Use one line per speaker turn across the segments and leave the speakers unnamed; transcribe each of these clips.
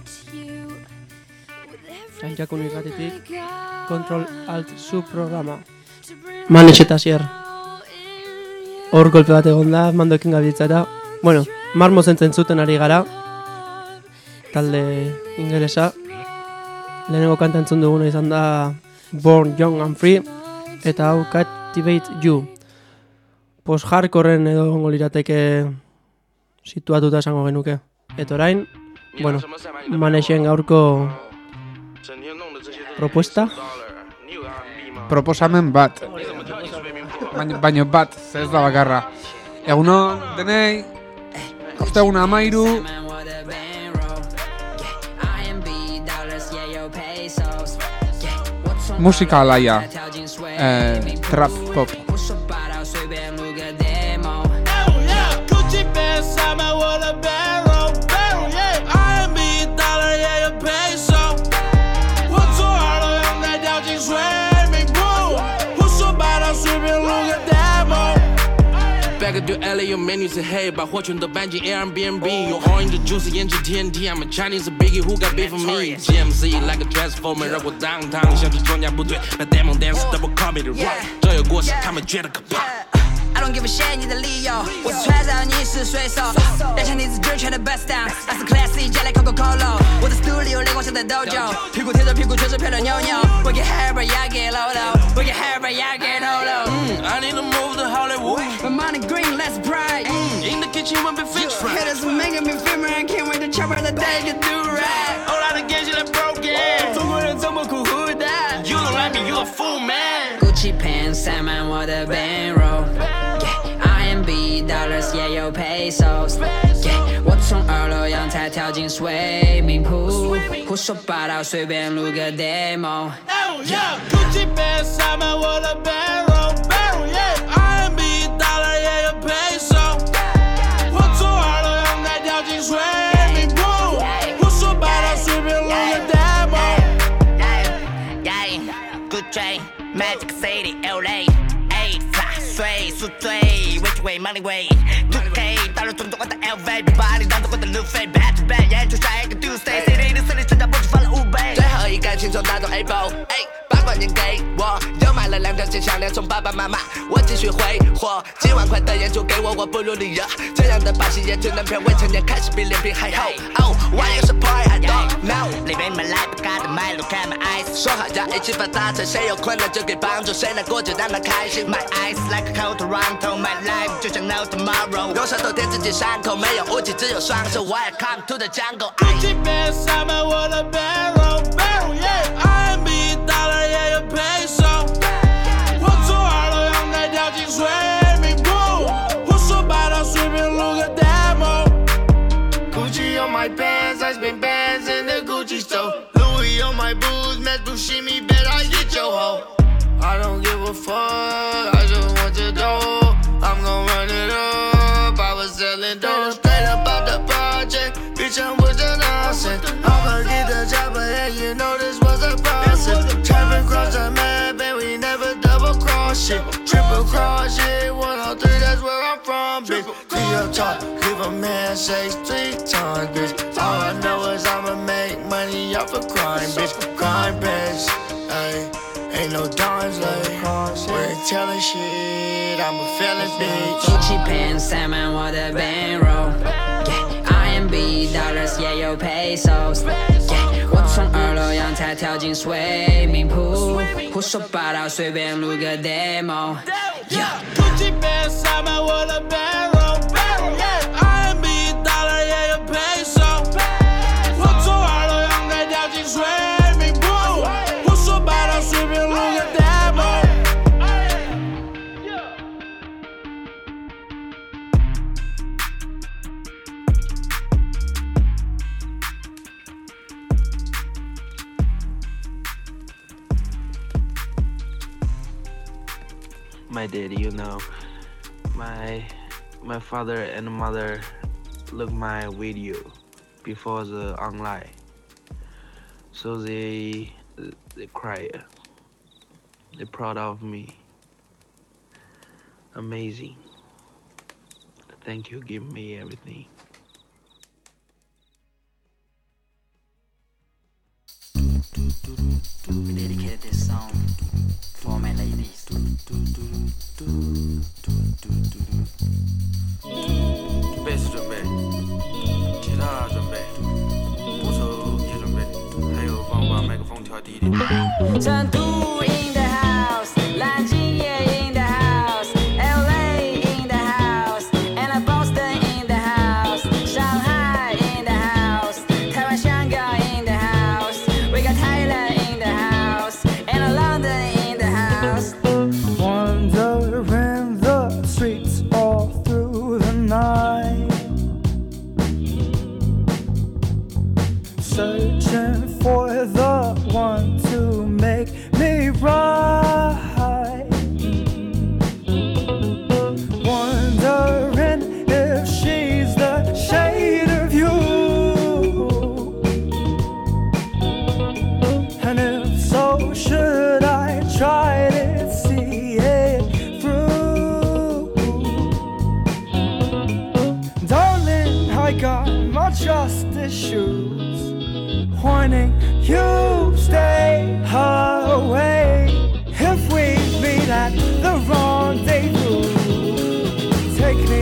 Saintxakun irratitik, Control Alt Sub programa. Manes eta Asier. Hor golpe bat egon da, mandoekin gabiltzara. Bueno, Marmo zentzen zuten ari gara. Talde ingelesa. Lehenengo kanta entzun duguna izan da Born Young and Free. Eta hau Captivate You. Post-hardcorren edo gongo lirateke situatuta esango genuke. Eta orain, bueno, Manesen gaurko
proposamen bat. Baino bat, ez da bakarra. Egunon, denei, osteguna 13. Musika alaia, trap pop.
Back at your LA, your menus say hey, 把货全都搬进 Airbnb. You orange the juicy 研究 TNT. I'm a Chinese biggie who got beef for me. GMC like a transformer， 让我downtown像是装甲部队，把 Demon Dance double call me the rock。这有过时，他们觉得可怕。I don't give a shit 你的理由，我是揣着你是水手，两下你是准确的 bust down， I是 classy 加来 Coco Colo， 我的 studio 灵光像在 dojo， 屁股贴着屁股确实漂亮妞妞，我 get high but yeah get low low， 我 get high but yeah get low low。I need to move to Hollywood， my money green less bright， in the kitchen when we fix fry， haters making me feel man can't wait to chop out the day to do right， all out of gas like broken， 中国人这么苦胡的 ，You don't like me you a fool man。Gucci pants 塞满我的 bankroll。RMB dollars 也有 pesos， 我从2楼阳台跳进水明铺，胡说八道随便录个 demo。Gucci pants 塞满我的 bankroll，RMB dollar 也有 pesos， 我从2楼阳台跳进水明铺，胡说八道随便录个 demo。Gucci Magic City LA。水宿醉 ，Rich way money way，2K 大陆中国的 LV， 比巴黎当中国的路费 ，back to back， 演出下一个 Tuesday，CD 的4里成交不止翻了5倍，最后一杆轻松打中 Apple， 把关键给我，又买了2条金项链送爸爸妈妈，我继续挥霍，几万块的演出给我，我不如你热，这样的把戏也只能骗未成年，开始比脸皮还厚。Oh， why you support I don't know， 里面你们来不干的卖路 ，Look at my eyes， 说好要一起发大财，谁有困难就给帮助，谁难过就让他开心。My eyes like a cold Toronto， my life 就像 no tomorrow， 用舌头舔自己伤口，没有武器只有双手。Welcome to the jungle。Gucci pants 塞满我的 barrel，RMB dollar 也有 peso， 我从2楼阳台跳进水明铺，胡说八道随便录个 demo。Gucci on my pants， I spend bands in the Gucci store。Louis on my boots， Match see me bet I get your hoe。I don't give a fuck， I just want your dough， I'm gon' run it up， I was selling dope straight up out the project， bitch I'm with the nonsense， I'm gonna get the job but hey you know this was a process， traffic cross the map and we never double cross shit， triple cross shit， 103 that's where I'm from bitch， Real talk give a man say 3 times bitch， all I know is I'ma make money off of crime bitch， crime bitch ayy。Ain't no dimes late, we ain't telling shit, I'm a feeling bitch Gucci pants 塞满我的 bankroll，RMB dollars 也有 pesos， 我从2楼阳台跳进水明铺，胡说八道随便录个 demo。Gucci pants 塞满我的 bankroll，RMB dollar 也有 pesos， 我从2楼阳台跳进水明铺，胡说八道随便录个
demo。My daddy, you know, my father and mother look my video before the online, so they cry. They're proud of me. Amazing. Thank you, give me everything.
We dedicated this song for all my ladies.
贝斯准备，吉他准备，鼓手也准备，还有帮我把麦克风调低一点。
成都 in the house， 南京也 in the house，LA in the house，and Boston in the house， 上海 in the house， 台湾、香港 in the house，We got Thailand in the house，and London in the house。
Wandering the streets all through the night, searching for the one to make me right. Wondering if she's the shade of you, and if so, should I try to see it through? Darling, I got my trust issues, warning you stay away. If we meet at the rendezvous, take me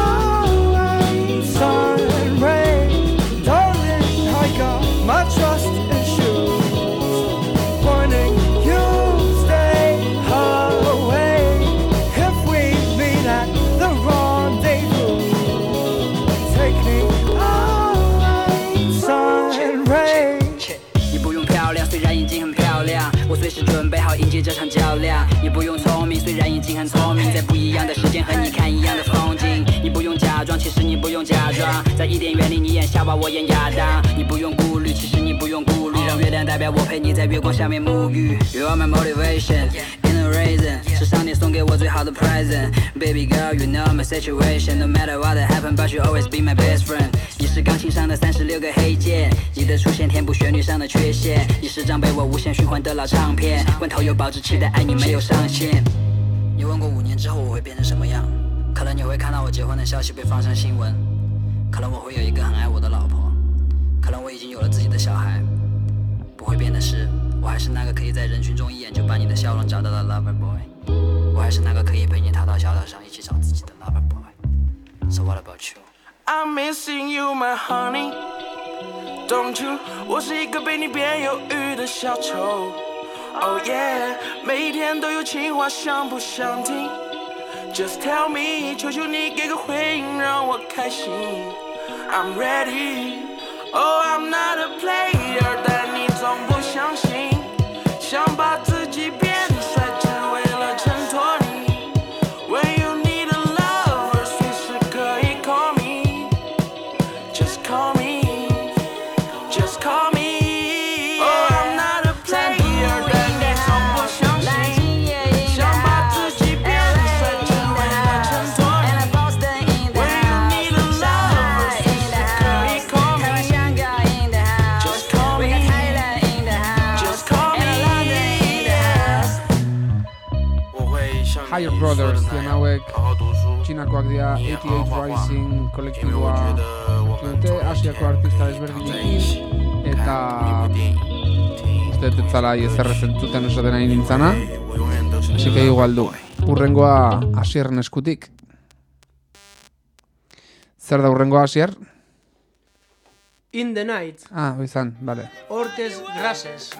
away, sun and rain. Darling, I got my trust issues, warning you stay away. If we meet at the rendezvous, take me away, sun and rain.
你不用漂亮，虽然已经很漂亮，我随时准备好迎接这场较量。你不用聪明，虽然已经很聪明，在不一样的时间和你看一样的风景。你不用假装，其实你不用假装，在伊甸园里你演夏娃，我演亚当。你不用顾虑，其实你不用顾虑，让月亮代表我陪你在月光下面沐浴。You are my motivation, inner reason， 是上帝送给我最好的 present。Baby girl, you know my situation. No matter what happen, but you always be my best friend. 你是钢琴上的36个黑键，你的出现填补旋律上的缺陷。你是张被我无限循环的老唱片，罐头有保质期的爱你没有上限。你问过5年之后我会变成什么样？可能你会看到我结婚的消息被放上新闻，可能我会有一个很爱我的老婆，可能我已经有了自己的小孩。不会变的是，我还是那个可以在人群中一眼就把你的笑容找到的 lover boy， 我还是那个可以陪你逃到小岛上一起找自己的 lover boy。 So what about you？
I'm missing you, my honey. Don't you？ 我是一个被你变忧郁的小丑。Oh yeah， 每一天都有情话，想不想听 ？Just tell me， 求求你给个回应，让我开心。I'm ready。Oh, I'm not a player， 但你总不相信，想把自己变帅，只为了衬托你。When you need a lover， 随时可以 call me。Just call me，Just call me。Oh, I'm not a player， 但你总不相信，想把自己变帅，只为了衬托你。When you need a lover， 随时可以 call me。Just call me，Just call me。我会向你
Higher
说的
Brothers
那
zen
样
hauek
好好读书。
txinakoak dira, 88 Rising kolektiboa dute, Asiako artista desberdinekin, eta uste dut etzala ezer entzuten esaten ari nintzana, así que igual du, urrengoa Asierren eskutik. Zer da urrengoa Asier?
In the Night,
Ah, izan, bale.
Orques Grasses.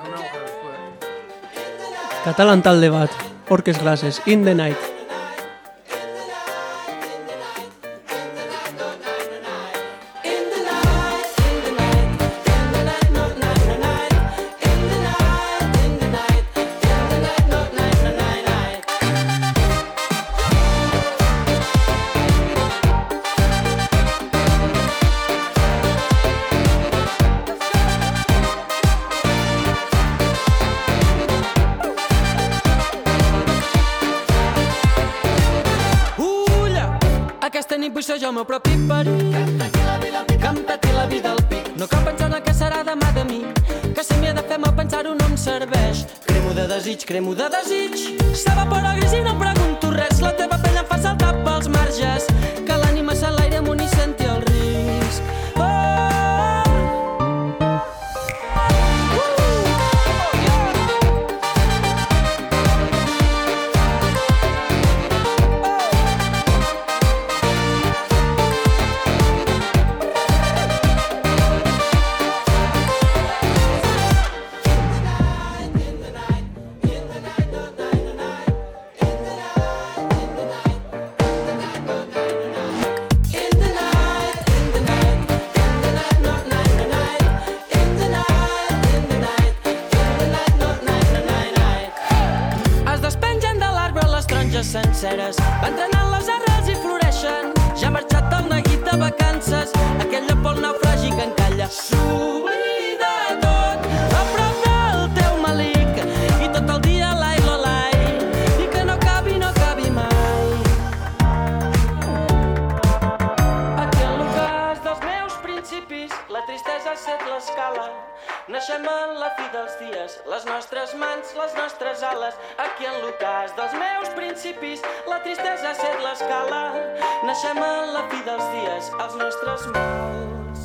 Katalan talde bat, Orques Grasses, In the Night.
Jo el meu propi perill que em peti la vida al pic. No cal pensar en el que serà demà de mi, que si m'hi he de fer mal pensar-ho no em serveix. Cremo de desig, s'evapora gris i no em pregunto res. La teva pell em fa saltar pels marges, que l'ànima s'enlaire amunt i senti el risc. senceres. Van trenant les arrels i floreixen. Ja ha marxat el neguit de vacances, aquell lloc pel naufragi que encalla. S'oblida tot a prop del teu malic i tot el dia l'ai lo l'ai i que no cabi mai. Aquí en l'ocàs dels meus principis la tristesa ha set l'escala. Naixem en la fi dels dies, les nostres mans, les nostres ales. Aquí en l'ocàs dels meus principis la tristesa ha set l'escala. Naixem en la fi dels dies, els nostres mals.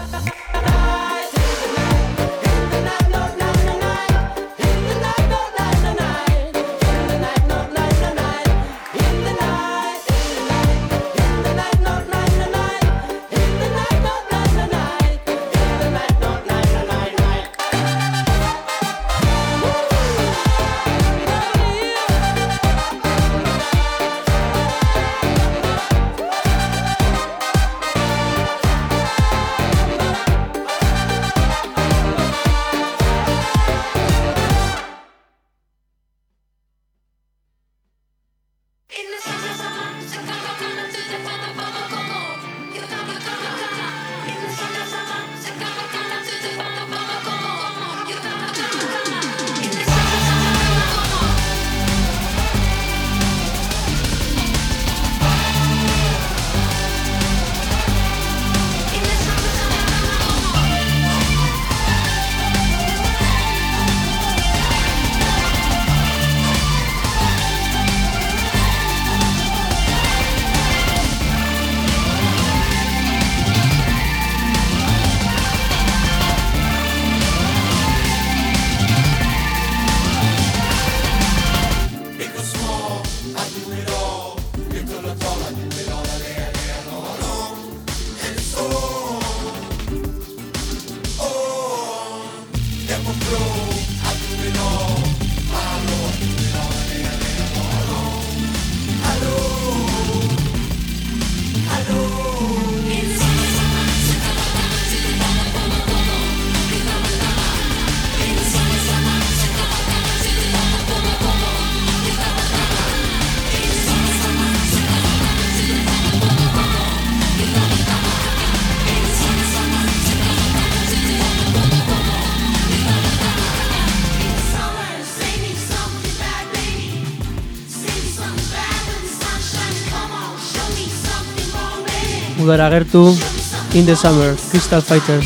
Udara agertu, In the Summer, Crystal Fighters.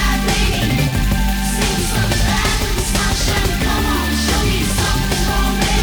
Show me something more, baby.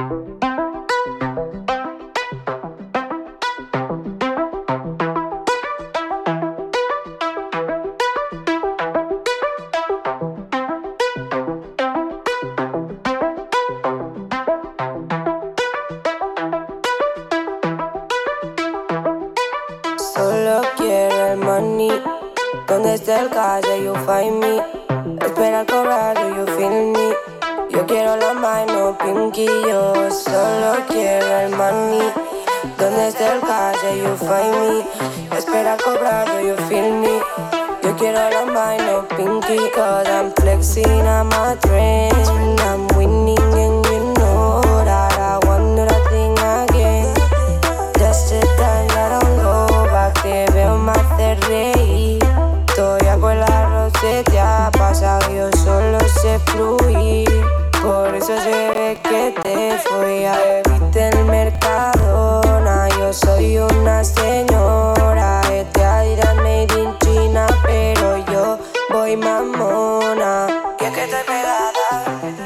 Solo quiero el money. Donde esté el calle, you find me. Espera cobrar, do you feel me? Yo quiero la mano pinky, yo solo quiero el money. Donde esté el calle, you find me. Espera cobrar, do you feel me? Yo quiero la mano pinky, cause I'm flexing, I'm a trend. I'm winning and you know that I won't do that thing again. Just the time I don't go back, te veo más de reír. Estoy con la roseta, pasado yo solo sé fluir. Por eso se ve que te fui a bebirte el Mercadona. Yo soy una señora, este Adidas made in China, pero yo voy mamona. Y es que estoy pegada,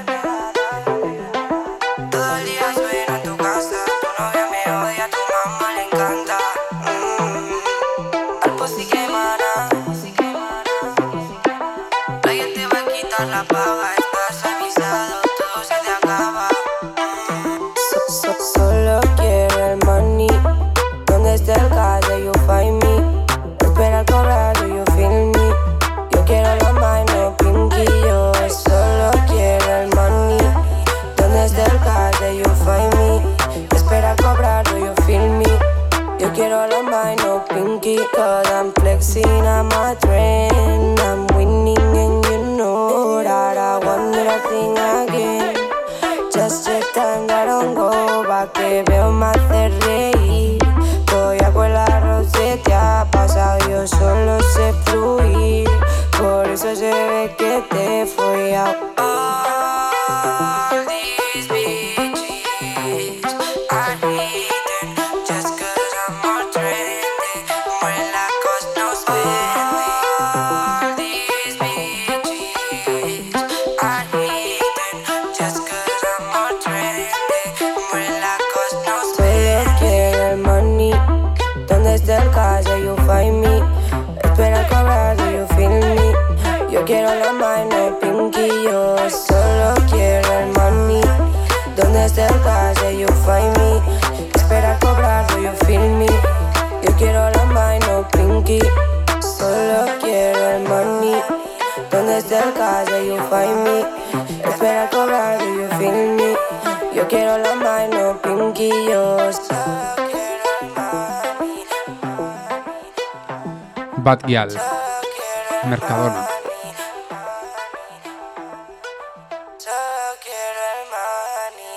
todo el día suena en tu casa. Tu novia me odia, tu mamá le encanta. Al pussy que emana, alguien te va a quitar la paga. Estás avisado, todo se te acaba. Solo quiero el money. Donde esté el calle, you find me. Espera cobrar, do you feel me? Yo quiero la mano pinky, yo solo quiero el money. Donde esté el calle, you find me. Espera cobrar, do you feel me? Yo quiero la mano pinky, cause I'm flexing, I'm a trend. I'm winning and you know that I won't do that thing again. Just the time I don't go back, te veo más de reír. Estoy con la roseta, pasado yo solo sé fluir. Por eso se ve que te fui a all these bitches. I hate them just cause I'm more trendy. Muela cause no spending. All these bitches. I hate them just cause I'm more trendy. Muela cause no spending. Solo quiero el money. Donde esté el calle, you find me. Espera cobrar, do you feel me? Yo quiero la mano pinky, yo solo quiero el money. Donde esté el calle, you find me. Espera cobrar, do you feel me? Yo quiero la mano pinky, solo quiero el money. Donde esté el calle, you find me. Espera cobrar, do you feel me? Yo quiero la mano pinky, yo solo quiero el money.
Bad Gyal, Mercadona.
Solo quiero el money.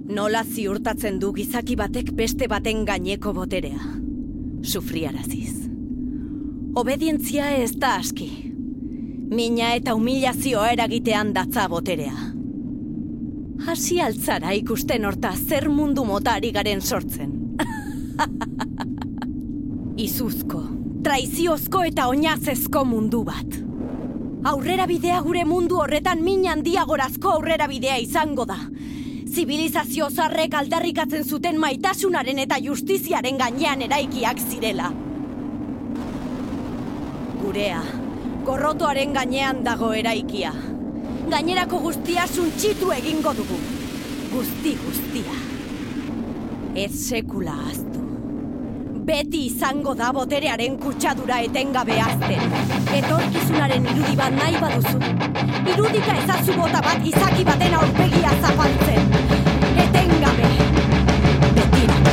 Nola ziurtatzen du gizaki batek beste baten gaineko boterea? Sufriaraziz. Obedientzia ez da aski. Mina eta humilazioa eragitean datza boterea. Hasi altzara ikusten horta zer mundu motari garen sortzen. Izuzko, traiziozko eta oinazezko mundu bat. Aurrera bidea gure mundu horretan min handiagorazko aurrera bidea izango da. Zibilizazio zarrek aldarrikatzen zuten maitasunaren eta justiziaren gainean eraikiak zirela. Gurea, gorrotoaren gainean dago eraikia. Gainerako guztia suntsitu egingo dugu. Guztia. Ez sekula ahaztu. Beti izango da boterearen kutsadura etengabe hazten. Etorkizunaren irudi bat nahi baduzu. Irudika ezazu bota bat gizaki baten aurpegia zapaltzen. Etengabe. Betirako.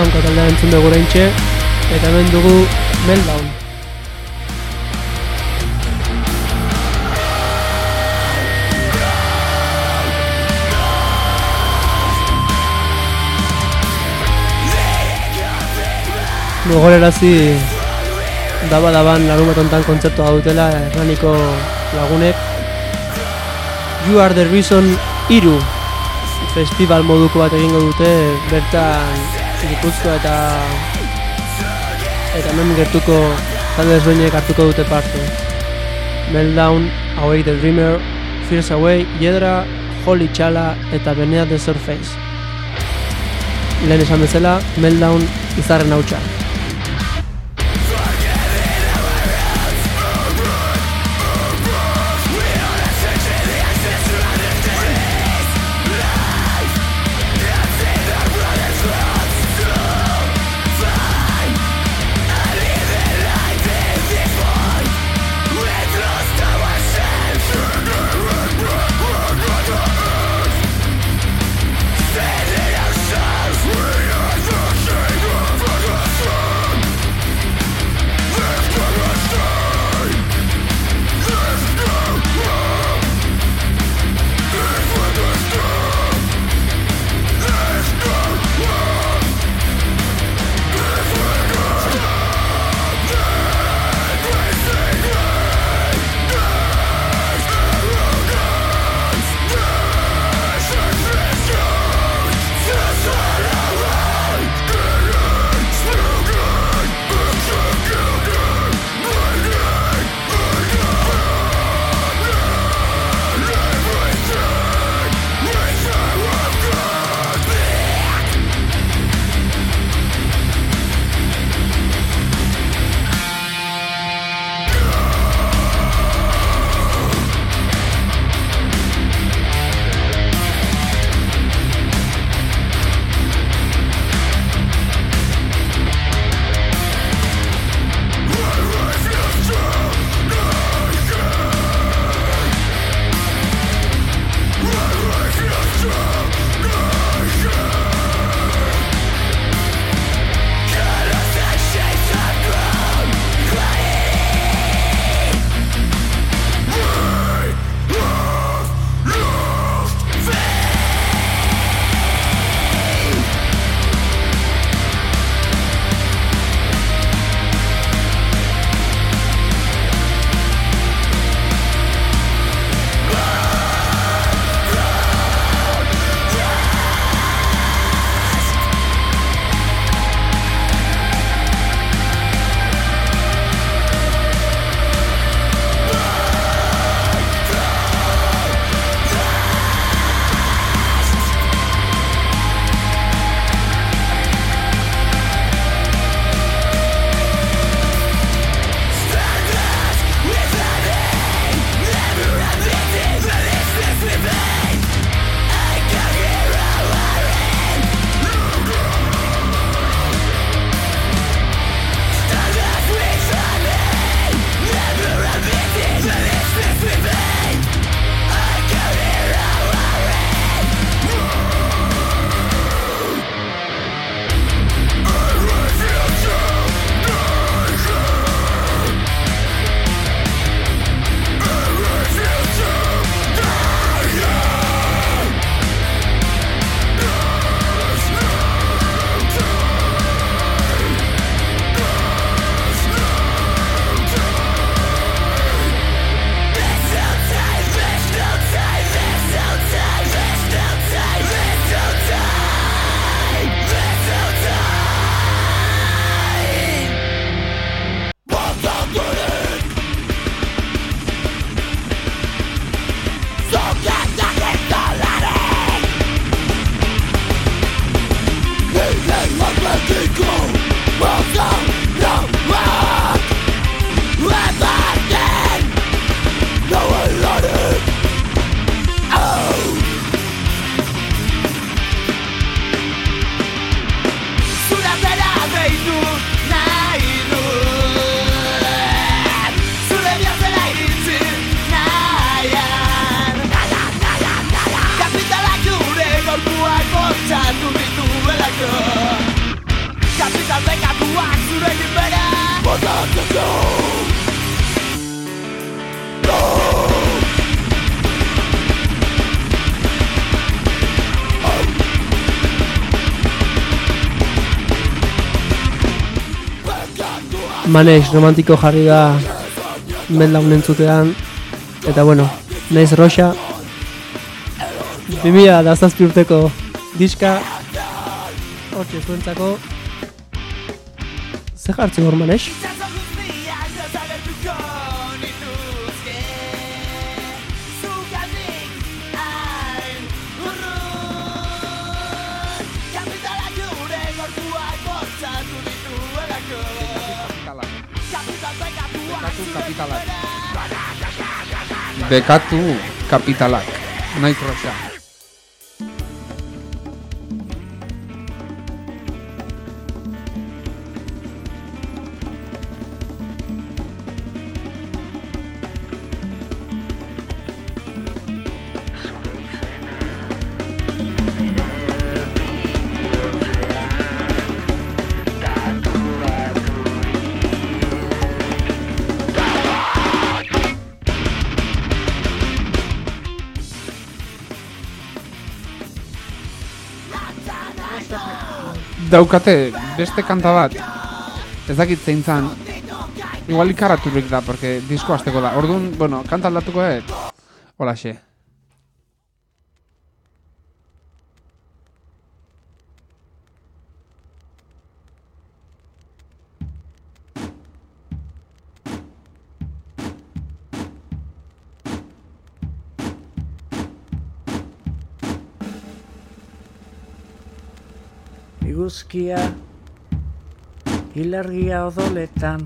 Hanka taldea entzun dugu oraintxe, eta hemen dugu Meltdown. Gogorarazi daban larunbatontan kontzertua dutela Hernaniko lagunek. You Are The Reason 3 festival moduko bat egingo dute bertan Gipuzkoa eta hemen gertuko talde ezberdinek hartuko dute parte. Meltdown, Awake the Dreamer, Fierce Away, Hiedra, Holy Chala eta Beneath the Surface. Lehen esan bezala, Meltdown izarren hautsa.
Sure.
Maneix romantiko jarri da meldaun entzutean. Eta bueno, naiz Roxa 2007 urteko diska hortxe zuentzako. Zer jartzen hor Maneix?
Bekatu kapitalak. Naiz Roxa. Daukate beste kanta bat, ez dakit zein zan, igual ikaraturik da, porque disko hasteko da. Orduan, bueno, kanta aldatuko holaxe.
Iguzkia, ilargia odoletan,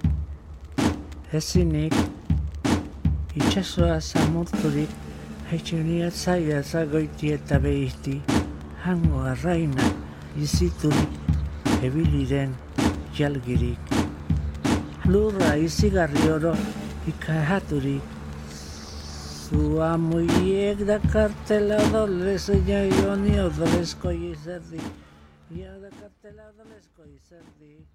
ezinik, itxasoa zamurturik, haitxunia zaila zagoiti eta behizti, hango arraina, iziturik, ebiliren jalgirik. Lurra izigarri oro, ikahaturik, zua muiek dakartela odolez, joni odolezko izerdi. Ya da cartela odolezko izerdi.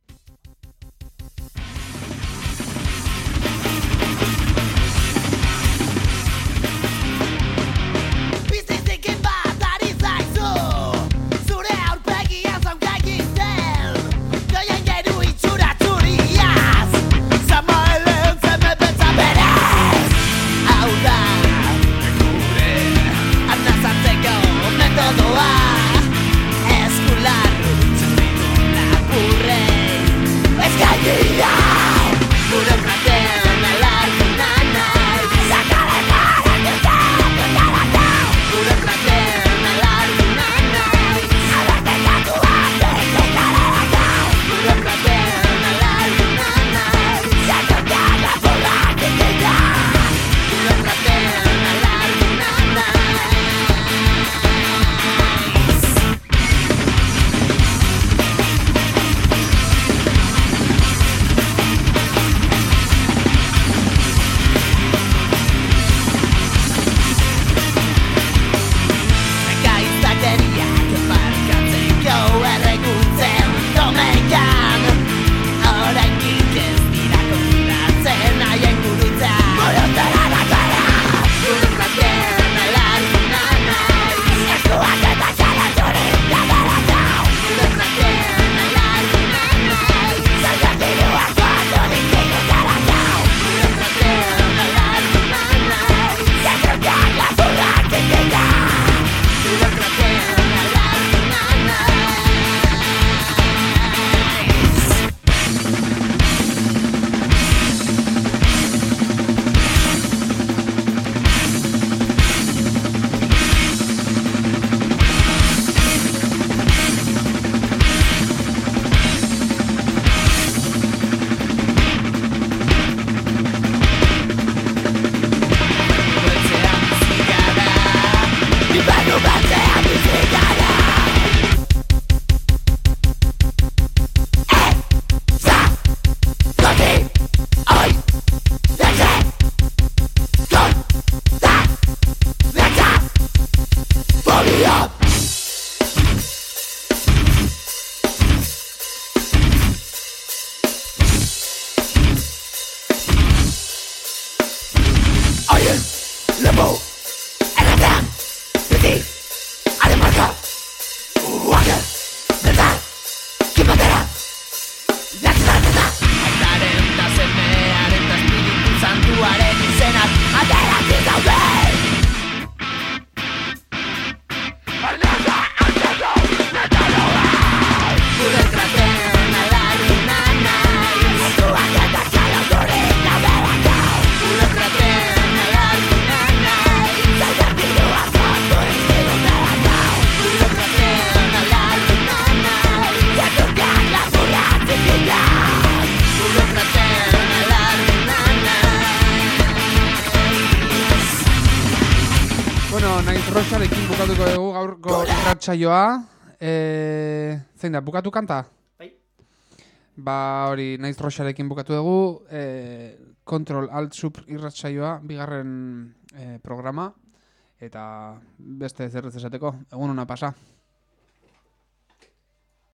Bizizik bat ari zaizu, zure aurpegia zaunka egiten, goien geru itxura txuriaz, Samuelen zeme betza berez. Hau da, gure arnazatzeko metodoa, eskular, zerridu lapurre.
Rosarekin bukatuko dugu gaurko irratsaioa. Zein da, bukatu kanta?
Bai.
Ba hori, Naiz Rosarekin bukatu dugu. Control Alt Sub irratsaioa, bigarren programa. Eta beste zer ez esateko, egun ona pasa.